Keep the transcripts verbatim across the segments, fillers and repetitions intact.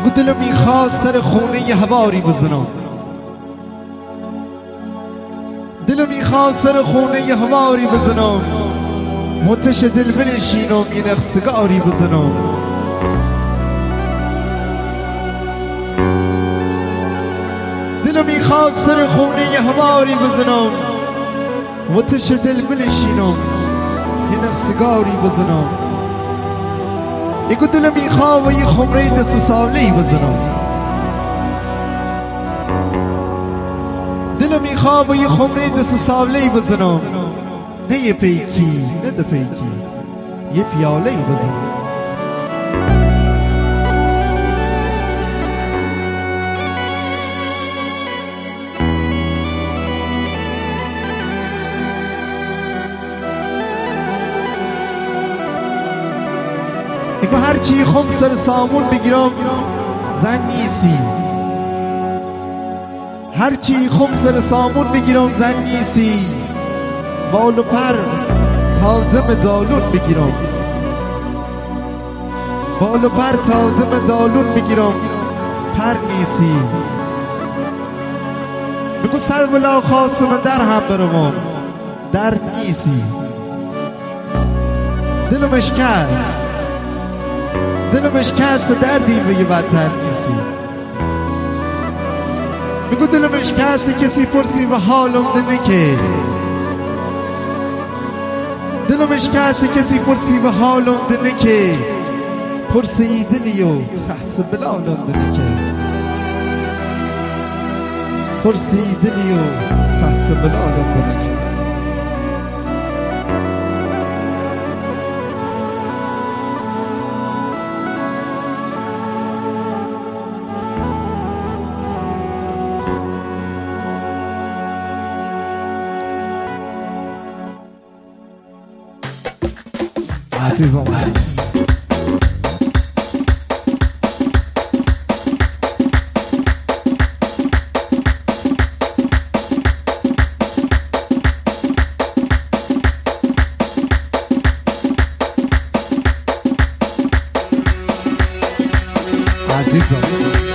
میگو دلم میخواست سر خونه یه هواری بزنم، دلم میخواست سر خونه یه هواری بزنم، متش دل بنشینم یه نقصگاری بزنم. دلم میخواست سر خونه یه هواری بزنم، متش دل بنشینم یه نقصگاری بزنم. یکو دلم میخواه و یه خمره دست سالهی بزنم، دلم میخواه و یه خمره دست سالهی بزنم، نه یه پیکی نه دو پیکی یه پیالهی بزنم. میگو هرچی خم سر سامون بگیرم زن نیستی، هرچی خم سر سامون بگیرم زن نیستی، بال و پر تا دم دالون بگیرم، بال و پر تا دم دالون بگیرم پر نیستی. میگو سر بلا خواستم در هم برم در نیستی. دلم اشکست دلم اشکست و دردی به یه وطن نیستی. میگو دلم اشکست کسی پرسی و حالم دنه که، دلم اشکست کسی پرسی و حالم دنه که، پرسی دلی و خحص بلالم دنه که، پرسی دلی و خحص بلالم دنه که. عزیزم عزیزم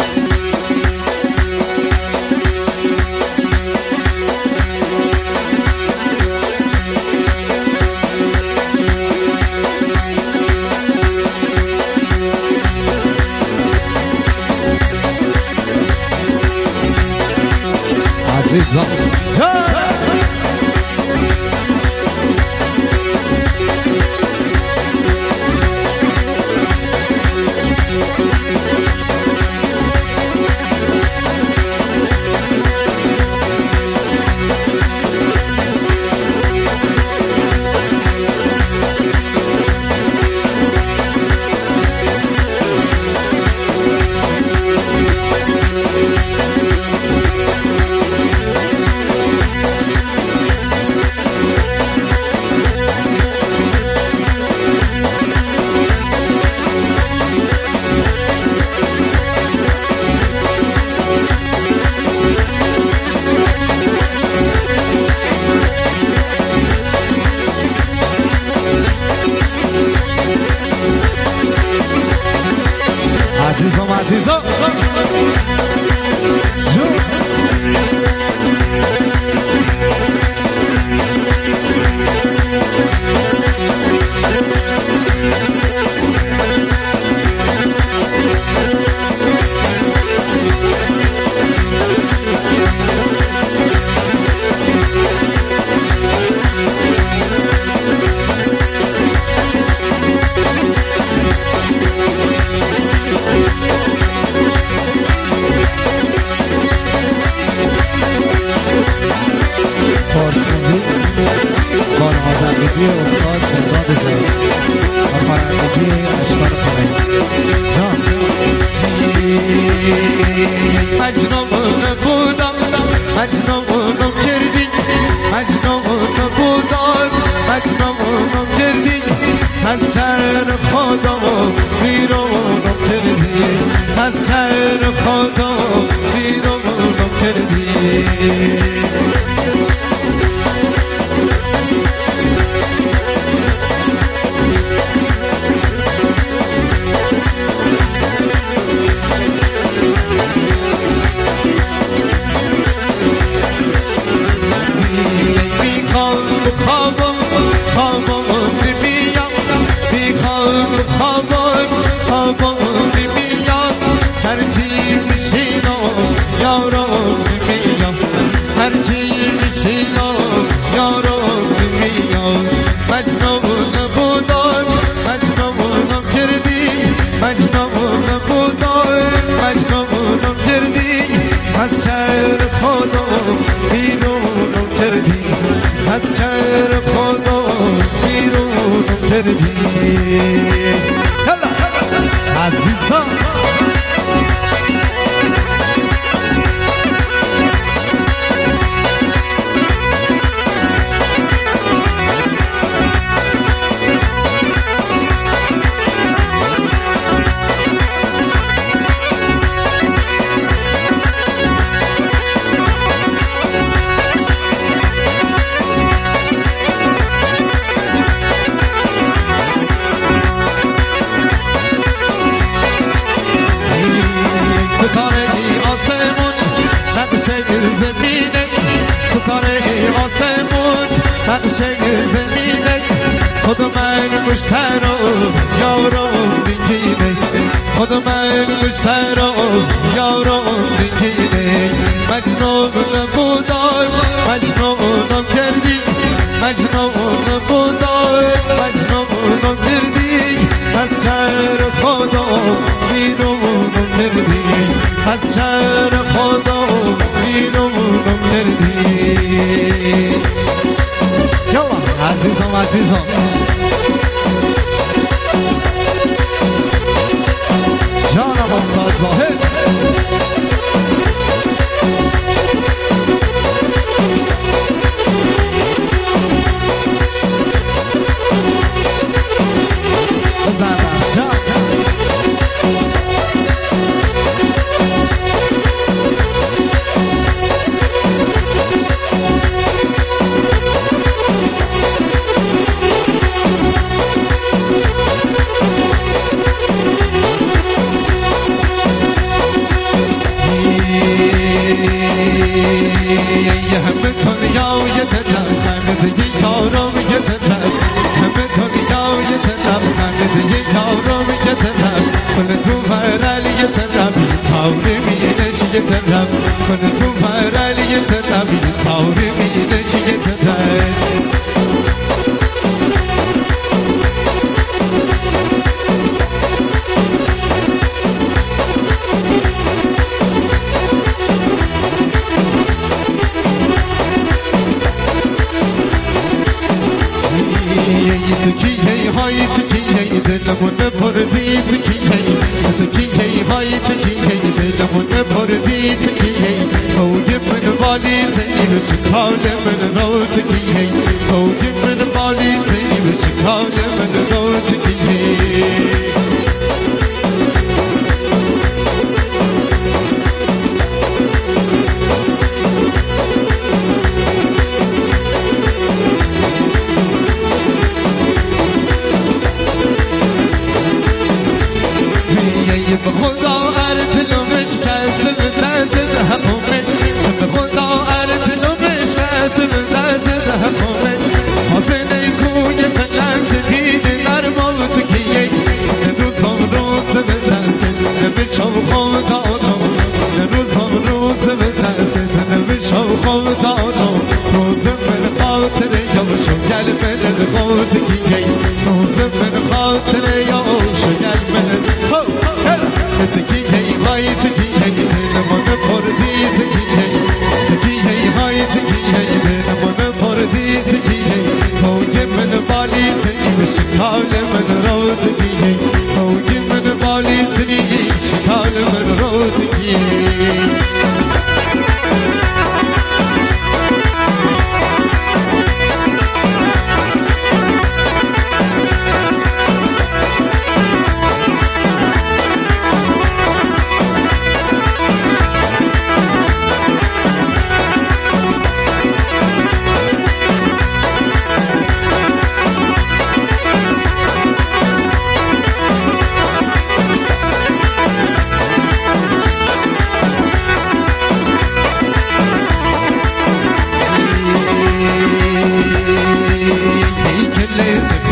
عزیزم عزیزم خانوادگی استاد مرداد جان و فرندگی اشکال خانه جان. مجنون بودم مجنون کردی، مجنون بودم مجنون کردی، از شهر خودم بیرون کردی، از شهر خودم بیرون کردی. خوابم خوابم نمیاد میخوام خوابم خوابم نمیاد هرچی میشینم یارم نمیاد هرچی میشینم یارم نمیاد مجنون بودم مجنونم کردی مجنون بودم مجنونم کردی از شهر خودم بیرونم کردی از شهر خودم بیرونم کردی عزیزان زمینه ستاره آسمون نقشه زمینه خود من مشترم یارم دیگینه خود من مشترم یارم دیگینه مجنون بودم مجنونم کردی مجنون بودم مجنونم کردی از شهر خودم بیرونم کردی از شهر خودم بیرونم کردی یالا عزیزم عزیزم جانم استاد زاهد بزنم جان همه دنیا یتنم همه یارم یتنم همه دنیا یتنم همه یارم یتنم کل تو فرال یتنم کاوری مینش یتنم کل تو فرال یتنم کاوری مینش یتنم تکیه های تکیه دلمون پردی تکیه تکیه های تکیه دلمون پردی تکیه اوج من بالی زیر شکال من رو تکیه اوج من بالی زیر شکال من رو تکیه به خدا ارتلومش کسم دست همومه به خدا ارتلومش کسم دست همومه حسین کوی قلم چپید نرمال تکیه روزم روز به دست نمیشم خود آدم روزم روز به دست نمیشم خود آدم روزم من خاطر یوشو گل من خود تکیه روزم من خاطر یوشو گل من تکیه های تکیه دلمون پردی تکیه تکیه های تکیه دلمون پردی تکیه توی من بالی زنی شکال من رو تکیه توی من بالی زنی شکال من رو تکیه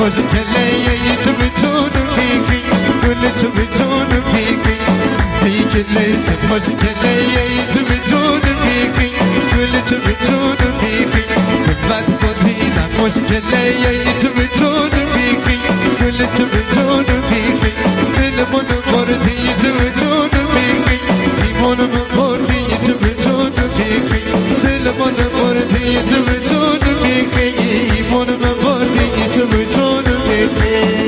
خوش کلی تو به جون میگی گل تو به جون میگی ای کلی تو خوش کلی تو به جون میگی گل تو به جون میگی بعد بودینا خوش کلی تو به جون میگی گل تو به جون میگی دل من بردی تو به جون میگی ایمان من بردی تو به جون میگی دل من بردی تو به جون میگی ایمان من بردی تو به جون میگی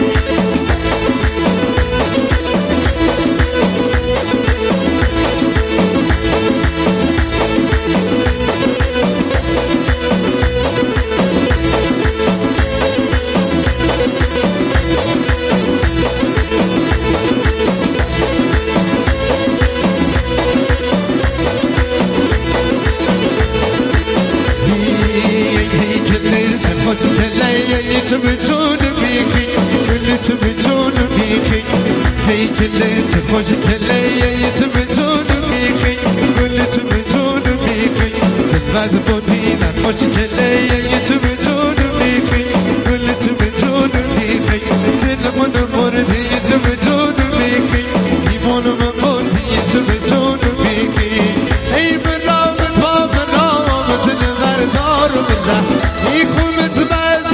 تو به جون میگی گل تو به جون میگی ای کلی تو خوش کلی تو به جون میگی گل تو به جون میگی بعد بودینا خوش کلی تو به جون میگی گل تو به جون میگی دل من بردی تو به جون میگی ایمان من بردی تو به جون میگی ای برام تا برام دل بردار بده ای خونت باز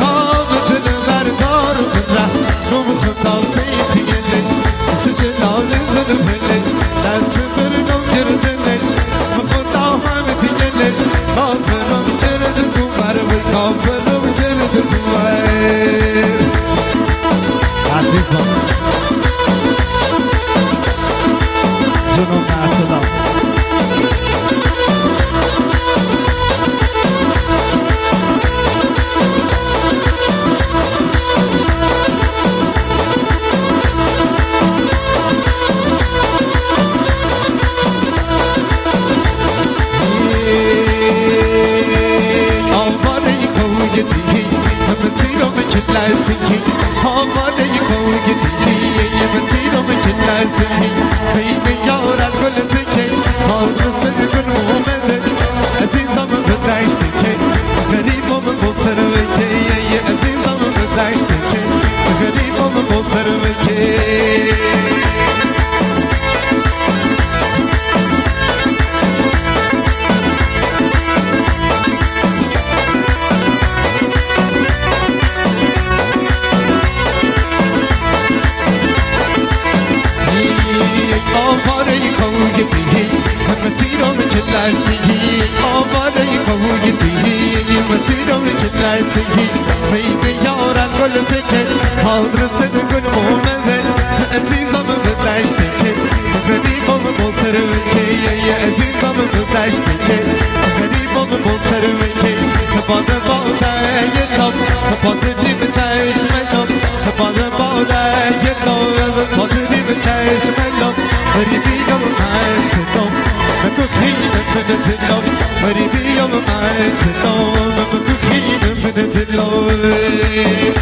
جنوب ناسلا Sinki, havale kogi diki, ye masiro me chilla sinki, kaine yara gul dike, haud se gul muhammad, azizam badash dike, garibom bo sarve ke, ye azizam badash dike, garibom bo sarve ke. آواره کوی دیگی مسیرم چلاسیگی آواره کوی دیگی مسیرم چلاسیگی بین یاران گل تکه آدرس گل مومنه عزیزم بداشت که غریبم بسر وکی عزیزم بداشت که غریبم بسر وکی باد باده یلام باد دیم چشم یلام باد باده یلام باد دیم چشم یلام غریبیم عزیزم مکو خیلی من دلم غریبیم عزیزم مکو خیلی من دلم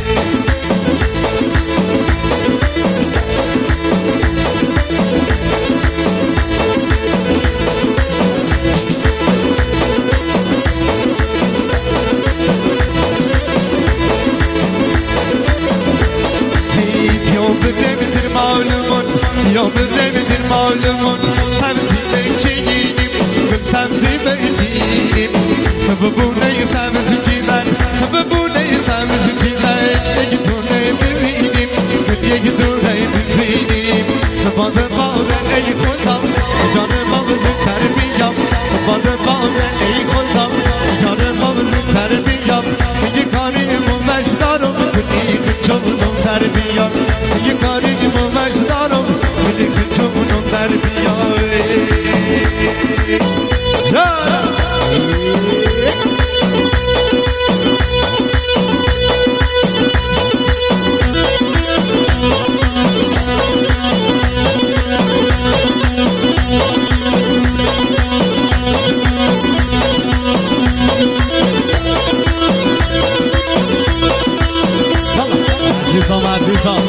یا بدر معلومون سبزی بچینیم گل سبزی بچینیم ببونه سبزی چیدن ببونه سبزی چیدن یک دونه ببینیم یک دونه ببینیم باد باده ای خودم جان باب زودتر میام باد باده ای خودم جان باب زودتر میام یه کاری مومش دارم کنی که چونم تر بیام یه کاری مومش دارم کنی که چونم تر بیام عزیزم عزیزم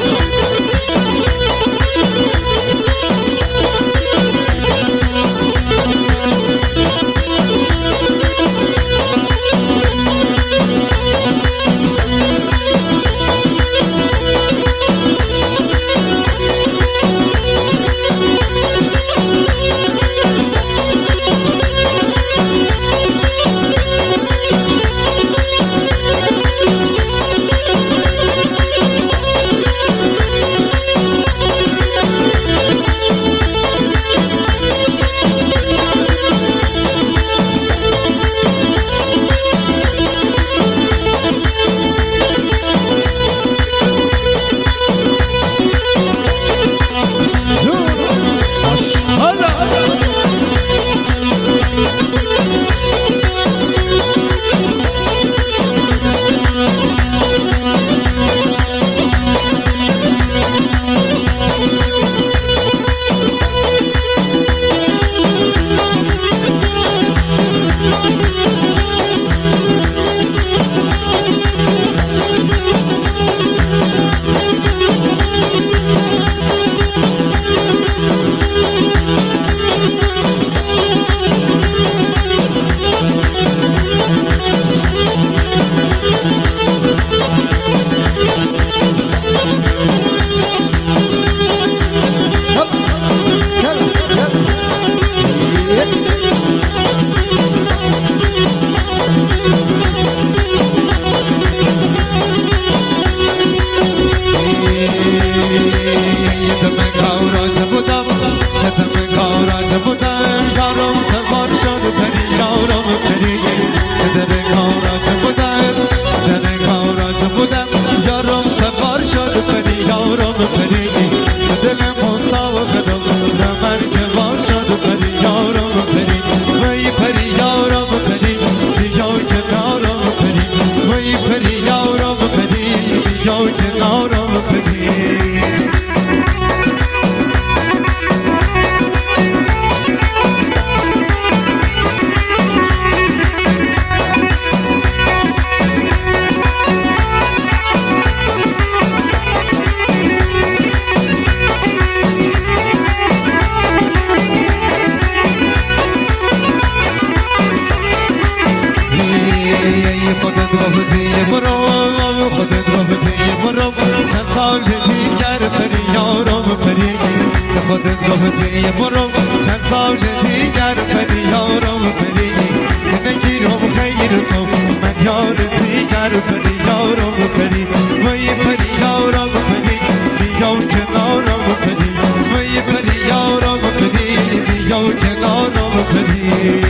خودت گفتی برو خودت گفتی برو چند سال دیگر پری یارم پری خودت گفتی برو چند سال دیگر پری یارم پری نگیرم خیر تو من یار دیگر پری یارم پری وای پری یارم پری بیا کنارم پری وای پری یارم پری بیا کنارم پری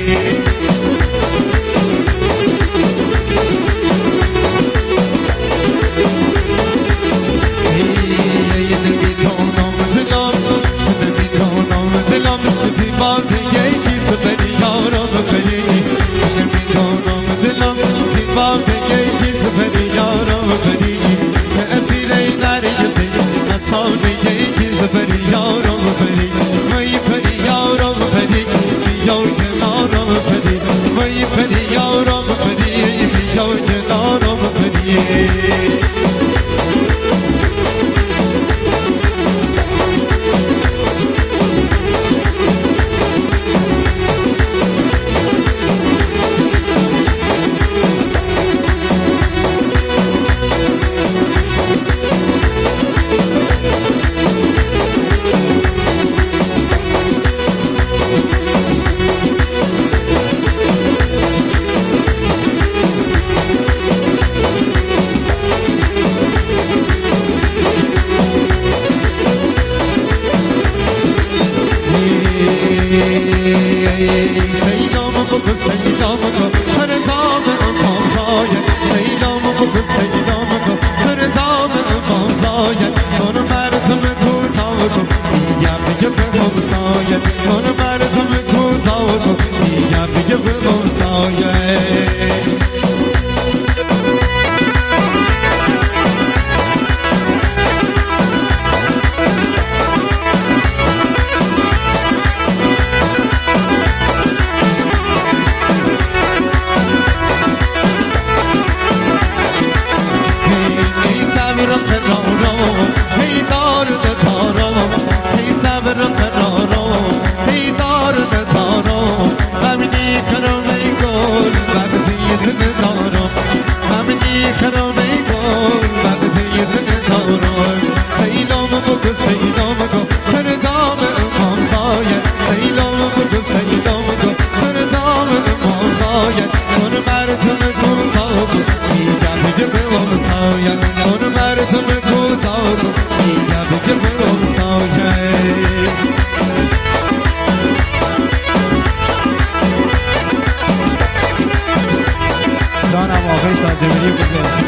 جانم آقای تاجمری بزرگ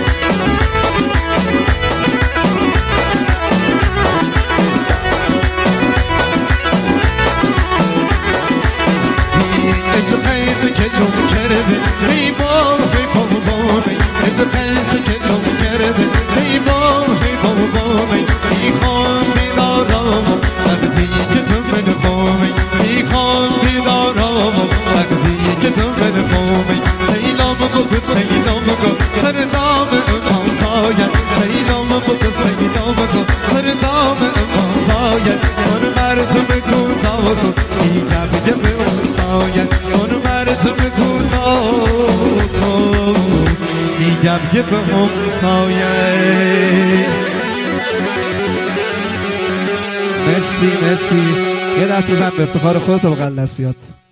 عشقت که گم کرده ای بابا ای بابا عشقت که گم کرده ای بابا ای بابا میخوام بیدارم وقتی که تو من خومی میخوام بیدارم وقتی که تو من خومی سیلام بگو سیلام بگو سر دام امام زاید سیلام بگو سیلام بگو سر دام امام زاید من مردم کوتاه تو دیگر بگه به اون ساید من مردم کوتاه تو دیگر بگه به اون ساید. مرسی مرسی. یه دست بزن به افتخار خودت و بغل دستیات.